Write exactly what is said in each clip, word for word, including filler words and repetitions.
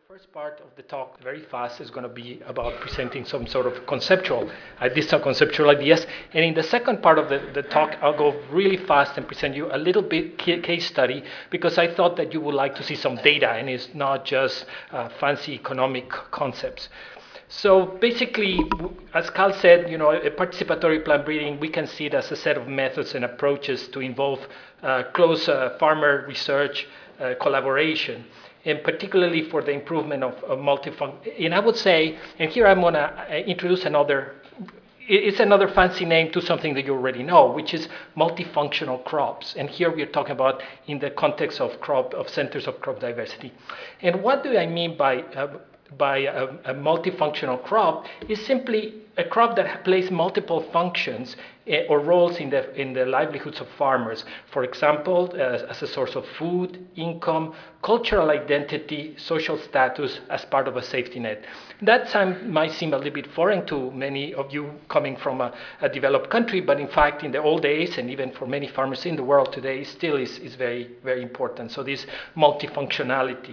first part of the talk, very fast, is going to be about presenting some sort of conceptual, additional conceptual ideas. And in the second part of the, the talk, I'll go really fast and present you a little bit case study, because I thought that you would like to see some data and it's not just uh, fancy economic concepts. So basically, as Carl said, you know, a participatory plant breeding, we can see it as a set of methods and approaches to involve uh, close uh, farmer research, uh, collaboration, and particularly for the improvement of, of multifunction. And I would say, and here I'm going to introduce another, it's another fancy name to something that you already know, which is multifunctional crops. And here we are talking about in the context of crop, of centers of crop diversity. And what do I mean by uh, by a, a multifunctional crop is simply a crop that plays multiple functions uh, or roles in the in the livelihoods of farmers. For example, uh, as a source of food, income, cultural identity, social status as part of a safety net. That time might seem a little bit foreign to many of you coming from a, a developed country, but in fact, in the old days, and even for many farmers in the world today, still is, is very, very important. So this multifunctionality.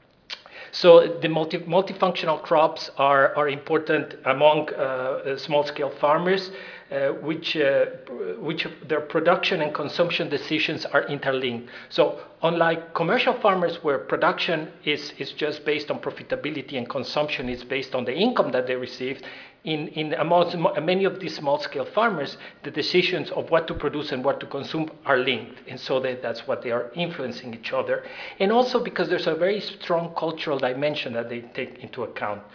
So the multi, multifunctional crops are, are important among uh, small-scale farmers, uh, which, uh, which their production and consumption decisions are interlinked. So unlike commercial farmers where production is, is just based on profitability and consumption is based on the income that they receive, in, in amongst many of these small-scale farmers, the decisions of what to produce and what to consume are linked. And so that, that's what they are influencing each other. And also because there's a very strong cultural dimension that they take into account.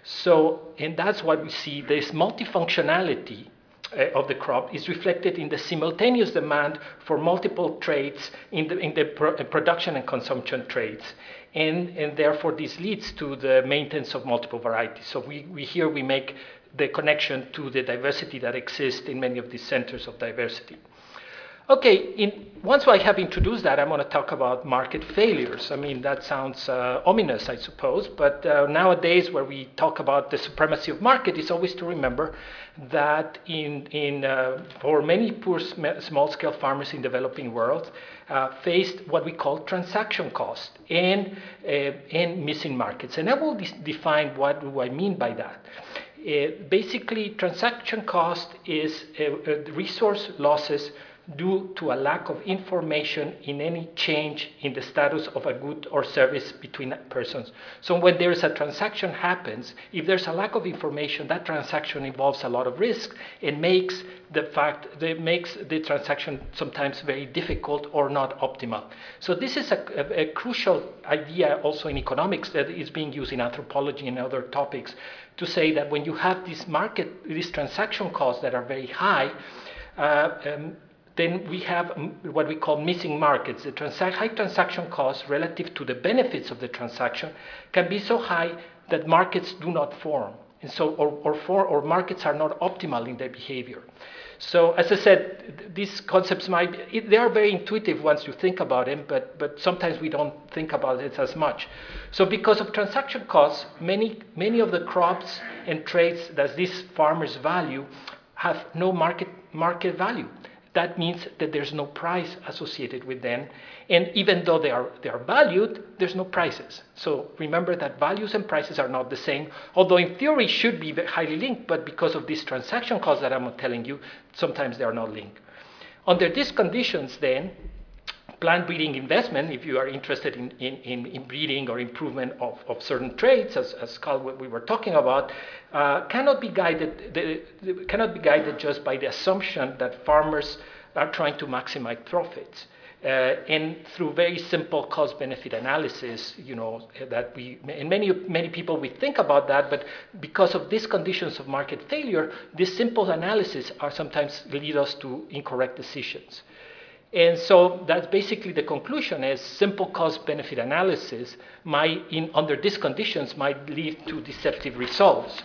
So, and that's why we see this multifunctionality uh, of the crop is reflected in the simultaneous demand for multiple traits in the, in the pro production and consumption traits. And, and therefore, this leads to the maintenance of multiple varieties. So we, we here we make the connection to the diversity that exists in many of these centers of diversity. Okay, in, once I have introduced that, I'm going to talk about market failures. I mean, that sounds uh, ominous, I suppose, but uh, nowadays where we talk about the supremacy of market, it's always to remember that in, in, uh, for many poor small-scale farmers in developing worlds, uh, faced what we call transaction cost and, uh, and missing markets. And I will define what do I mean by that. Uh, basically, transaction cost is uh, uh, resource losses due to a lack of information in any change in the status of a good or service between persons. So when there is a transaction happens, if there's a lack of information, that transaction involves a lot of risk and makes the fact that makes the transaction sometimes very difficult or not optimal. So this is a, a, a crucial idea also in economics that is being used in anthropology and other topics to say that when you have this market, these transaction costs that are very high, uh, um, then we have what we call missing markets. The transa high transaction costs relative to the benefits of the transaction can be so high that markets do not form. And so, or, or, for, or markets are not optimal in their behavior. So as I said, these concepts might, be, they are very intuitive once you think about them, but, but sometimes we don't think about it as much. So because of transaction costs, many, many of the crops and traits that these farmers value have no market, market value. That means that there's no price associated with them. And even though they are, they are valued, there's no prices. So remember that values and prices are not the same, although in theory should be highly linked, but because of these transaction costs that I'm telling you, sometimes they are not linked. Under these conditions then, plant breeding investment, if you are interested in, in, in, in breeding or improvement of, of certain traits, as, as Carl, we were talking about, uh, cannot be guided the, the, cannot be guided just by the assumption that farmers are trying to maximize profits. Uh, and through very simple cost-benefit analysis, you know, that we, and many, many people, we think about that, but because of these conditions of market failure, these simple analysis are sometimes lead us to incorrect decisions. And so that's basically the conclusion is simple cost-benefit analysis might, in, under these conditions, might lead to deceptive results.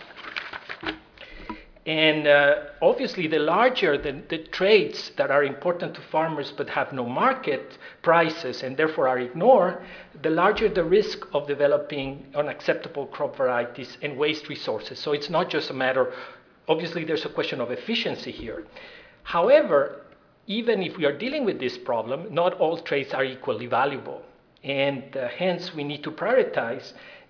And uh, obviously, the larger the, the traits that are important to farmers but have no market prices and therefore are ignored, the larger the risk of developing unacceptable crop varieties and waste resources. So it's not just a matter, obviously there's a question of efficiency here. However, even if we are dealing with this problem, not all traits are equally valuable. And uh, hence, we need to prioritize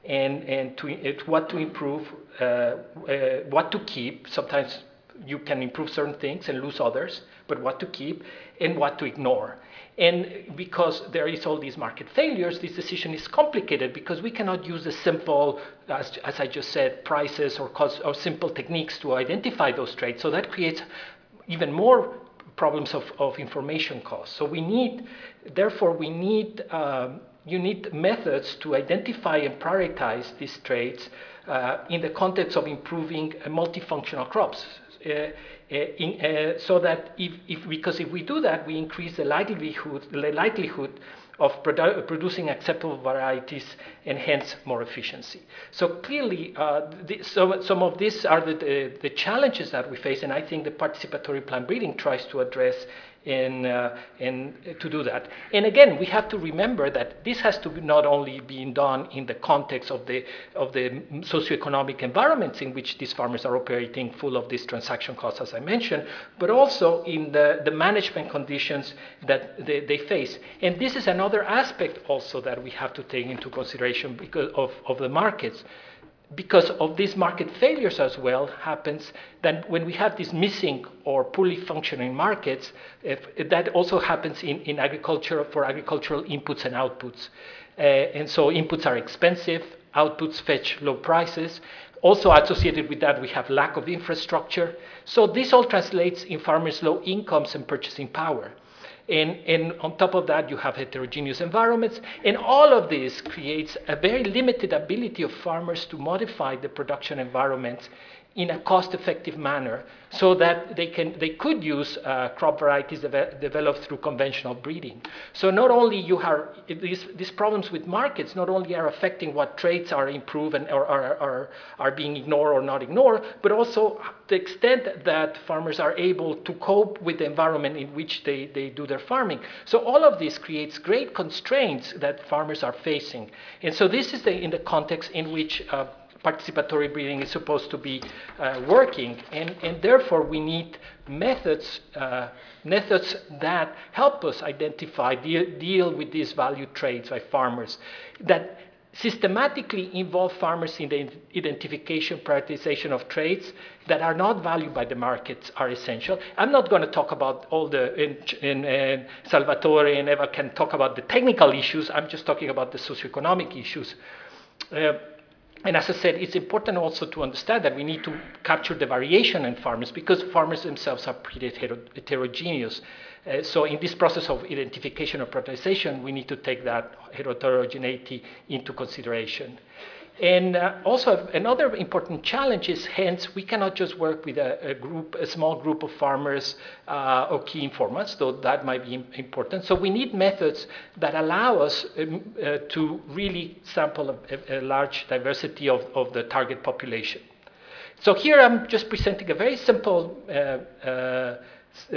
and, and to, uh, what to improve, uh, uh, what to keep. Sometimes you can improve certain things and lose others, but what to keep and what to ignore. And because there is all these market failures, this decision is complicated because we cannot use the simple, as, as I just said, prices or, cost, or simple techniques to identify those trades. So that creates even more problems of, of information costs. So we need, therefore, we need, um, you need methods to identify and prioritize these trades uh, in the context of improving uh, multifunctional crops. Uh, uh, in, uh, so that if, if, because if we do that, we increase the likelihood, the likelihood of produ producing acceptable varieties and hence more efficiency. So clearly, uh, the, so, some of these are the, the, the challenges that we face, and I think the participatory plant breeding tries to address in, uh, in, uh, to do that. And again, we have to remember that this has to be not only being done in the context of the, of the socioeconomic environments in which these farmers are operating, full of these transaction costs, as I mentioned, but also in the, the management conditions that they, they face. And this is another aspect also that we have to take into consideration because of, of the markets. Because of these market failures as well happens that when we have these missing or poorly functioning markets, if, if that also happens in, in agriculture for agricultural inputs and outputs. Uh, and so inputs are expensive, outputs fetch low prices. Also associated with that, we have lack of infrastructure. So this all translates in farmers' low incomes and purchasing power. And, and on top of that, you have heterogeneous environments. And all of this creates a very limited ability of farmers to modify the production environments in a cost-effective manner so that they, can, they could use uh, crop varieties de developed through conventional breeding. So not only you have these, these problems with markets, not only are affecting what traits are improved and or are, are, are being ignored or not ignored, but also the extent that farmers are able to cope with the environment in which they, they do their farming. So all of this creates great constraints that farmers are facing. And so this is the, in the context in which uh, participatory breeding is supposed to be uh, working, and, and therefore we need methods, uh, methods that help us identify, deal, deal with these value traits by farmers, that systematically involve farmers in the identification, prioritization of traits that are not valued by the markets are essential. I'm not going to talk about all the, in, in, in Salvatore and Eva can talk about the technical issues, I'm just talking about the socioeconomic issues. Uh, And as I said, it's important also to understand that we need to capture the variation in farmers because farmers themselves are pretty heterogeneous. Uh, so in this process of identification or prioritization, we need to take that heterogeneity into consideration. And uh, also another important challenge is, hence, we cannot just work with a, a group, a small group of farmers uh, or key informants, though that might be important. So we need methods that allow us um, uh, to really sample a, a large diversity of, of the target population. So here I'm just presenting a very simple uh, uh, Uh,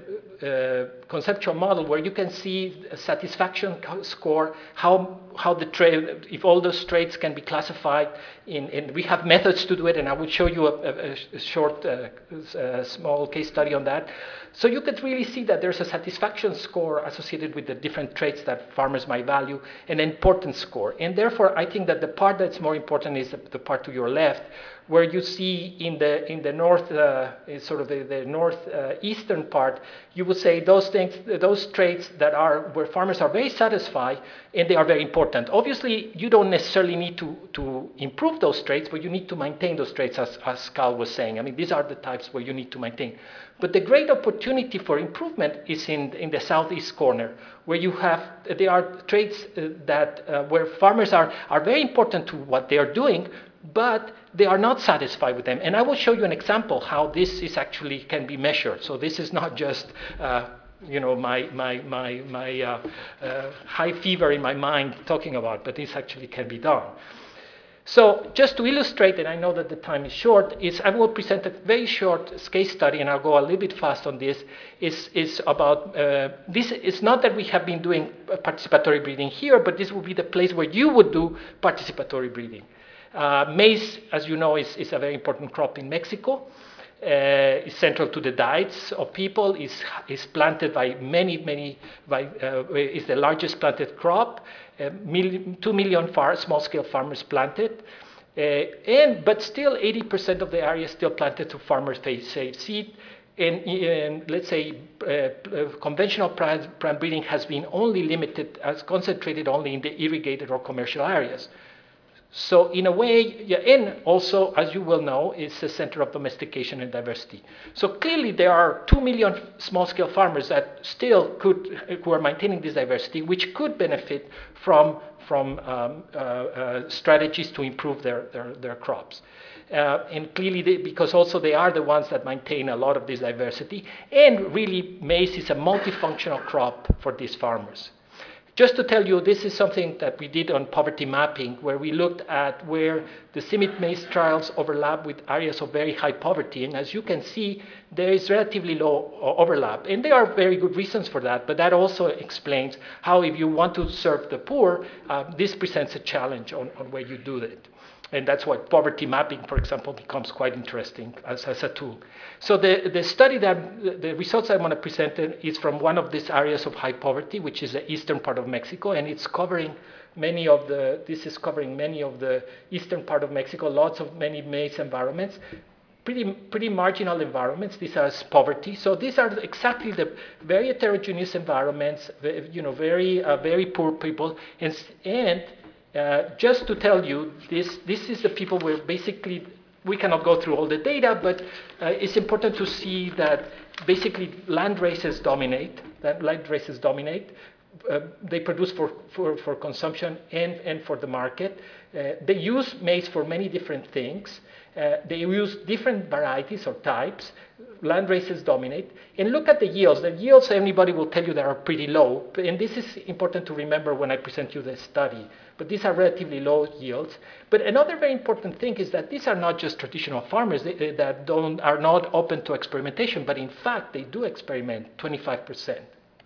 uh, conceptual model where you can see a satisfaction score, how, how the trade, if all those traits can be classified in, in, we have methods to do it, and I will show you a, a, a short, uh, a small case study on that. So you could really see that there's a satisfaction score associated with the different traits that farmers might value, an importance score. And therefore, I think that the part that's more important is the, the part to your left, where you see in the in the north, uh, sort of the, the northeastern uh, part, you would say those things, those traits that are where farmers are very satisfied and they are very important. Obviously, you don't necessarily need to to improve those traits, but you need to maintain those traits, as as Carl was saying. I mean, these are the types where you need to maintain. But the great opportunity for improvement is in in the southeast corner, where you have there are traits uh, that uh, where farmers are are very important to what they are doing, but they are not satisfied with them. And I will show you an example how this is actually can be measured. So this is not just uh, you know, my, my, my, my uh, uh, high fever in my mind talking about, but this actually can be done. So just to illustrate, and I know that the time is short, is I will present a very short case study, and I'll go a little bit fast on this, is, is about, uh, this is not that we have been doing participatory breeding here, but this will be the place where you would do participatory breeding. Uh, maize, as you know, is, is a very important crop in Mexico. uh, is central to the diets of people, is, is planted by many, many, by, uh, is the largest planted crop, uh, mil two million far, small-scale farmers planted, uh, and but still eighty percent of the area is still planted to farmers save seed. And, and let's say uh, conventional plant breeding has been only limited, as concentrated only in the irrigated or commercial areas. So in a way, yeah, and also, as you will know, it's a center of domestication and diversity. So clearly there are two million small-scale farmers that still could, who are maintaining this diversity, which could benefit from, from um, uh, uh, strategies to improve their, their, their crops. Uh, and clearly, they, because also they are the ones that maintain a lot of this diversity, and really maize is a multifunctional crop for these farmers. Just to tell you, this is something that we did on poverty mapping, where we looked at where the CIMMYT maize trials overlap with areas of very high poverty. And as you can see, there is relatively low overlap. And there are very good reasons for that, but that also explains how if you want to serve the poor, uh, this presents a challenge on, on where you do it. And that's why poverty mapping, for example, becomes quite interesting as, as a tool. So the, the study that, the results I want to present is from one of these areas of high poverty, which is the eastern part of Mexico, and it's covering many of the, this is covering many of the eastern part of Mexico, lots of many maize environments, pretty, pretty marginal environments. These are poverty. So these are exactly the very heterogeneous environments, you know, very, uh, very poor people, and, and Uh, just to tell you, this, this is the people where basically, we cannot go through all the data, but uh, it's important to see that basically land races dominate, that land races dominate. Uh, they produce for, for, for consumption and, and for the market. Uh, they use maize for many different things. Uh, they use different varieties or types. Land races dominate. And look at the yields. The yields, anybody will tell you, that are pretty low. And this is important to remember when I present you the study. But these are relatively low yields. But another very important thing is that these are not just traditional farmers that don't, are not open to experimentation, but in fact, they do experiment twenty-five percent.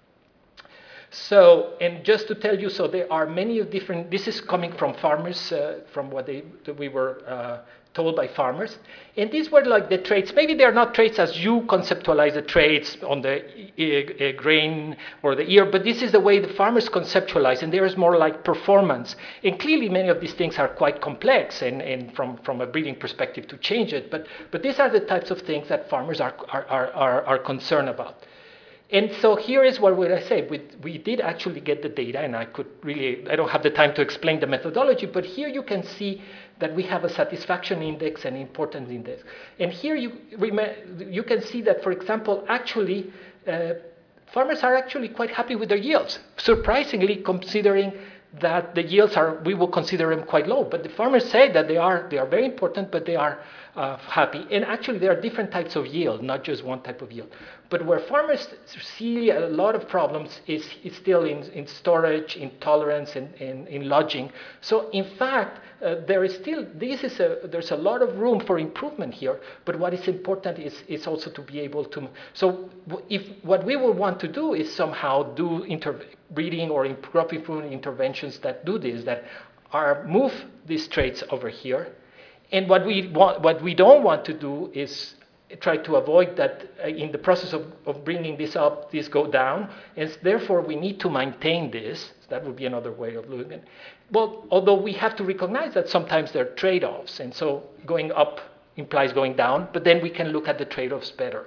So, and just to tell you, so there are many different, this is coming from farmers, uh, from what they, we were uh, told by farmers. And these were like the traits. Maybe they're not traits as you conceptualize the traits on the uh, uh, grain or the ear, but this is the way the farmers conceptualize, and there is more like performance. And clearly many of these things are quite complex, and, and from, from a breeding perspective to change it, but, but these are the types of things that farmers are, are, are, are concerned about. And so here is what would I say. We, we did actually get the data, and I could really, I don't have the time to explain the methodology, but here you can see that we have a satisfaction index and importance index. And here you, you can see that, for example, actually, uh, farmers are actually quite happy with their yields, surprisingly, considering that the yields are, we will consider them quite low. But the farmers say that they are, they are very important, but they are uh, happy. And actually, there are different types of yield, not just one type of yield. But where farmers see a lot of problems is, is still in, in storage, in tolerance, and in, in lodging. So in fact, uh, there is still, this is a, there's a lot of room for improvement here. But what is important is, is also to be able to, so if what we will want to do is somehow do interbreeding or crop improvement interventions that do this, that are move these traits over here. And what we want, what we don't want to do is try to avoid that uh, in the process of, of bringing this up, this go down. And therefore, we need to maintain this. That would be another way of looking at it. Well, although we have to recognize that sometimes there are trade-offs. And so going up implies going down, but then we can look at the trade-offs better.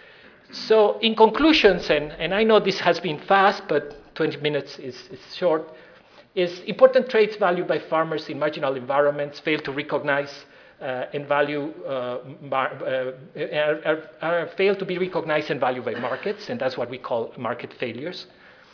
So in conclusions, and, and I know this has been fast, but twenty minutes is, is short, is important traits valued by farmers in marginal environments fail to recognize Uh, and value uh, uh, are, are fail to be recognized and valued by markets, and that's what we call market failures.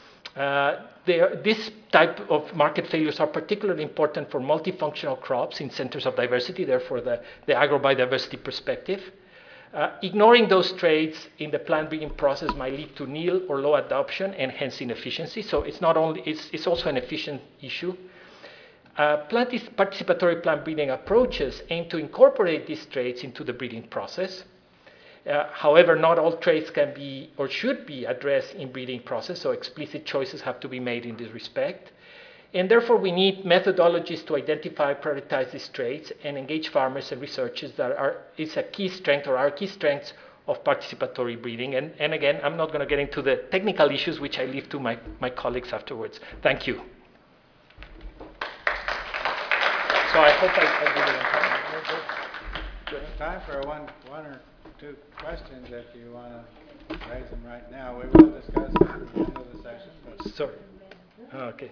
Uh, this type of market failures are particularly important for multifunctional crops in centers of diversity, therefore the, the agrobiodiversity perspective. Uh, ignoring those traits in the plant breeding process might lead to nil or low adoption and hence inefficiency. So it's not only, it's, it's also an efficient issue. Uh, plant participatory plant breeding approaches aim to incorporate these traits into the breeding process. Uh, however, not all traits can be or should be addressed in breeding process, so explicit choices have to be made in this respect. And therefore, we need methodologies to identify, prioritize these traits, and engage farmers and researchers that are is a key strength or are key strengths of participatory breeding. And, and again, I'm not going to get into the technical issues, which I leave to my, my colleagues afterwards. Thank you. So I hope I, I did it on time. There's time for one, one or two questions if you want to raise them right now. We will discuss at the end of the session. But Sorry. Oh, okay.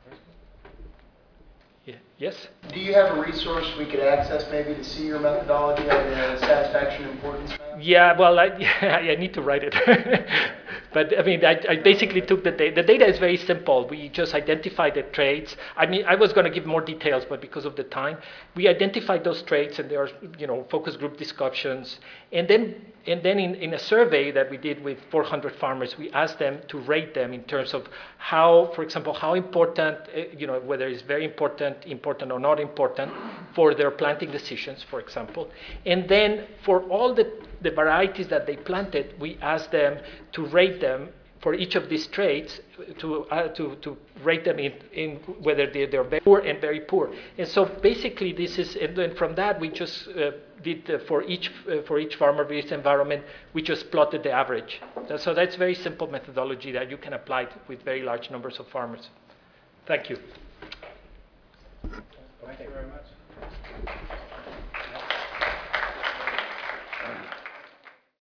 Yeah. Yes? Do you have a resource we could access maybe to see your methodology on the satisfaction importance map? Yeah, well, I, yeah, I need to write it. But I mean, I, I basically took the data. The data is very simple. We just identified the traits. I mean, I was going to give more details, but because of the time, we identified those traits, and there are, you know, focus group discussions. And then, and then in, in a survey that we did with four hundred farmers, we asked them to rate them in terms of how, for example, how important, you know, whether it's very important, important or not important for their planting decisions, for example. And then for all the, the varieties that they planted, we asked them to rate them for each of these traits, to uh, to to rate them in, in whether they, they're very poor and very poor. And so basically this is, and then from that we just uh, did uh, for each uh, for each farmer based environment, we just plotted the average. So that's very simple methodology that you can apply with very large numbers of farmers. Thank you. thank you very much.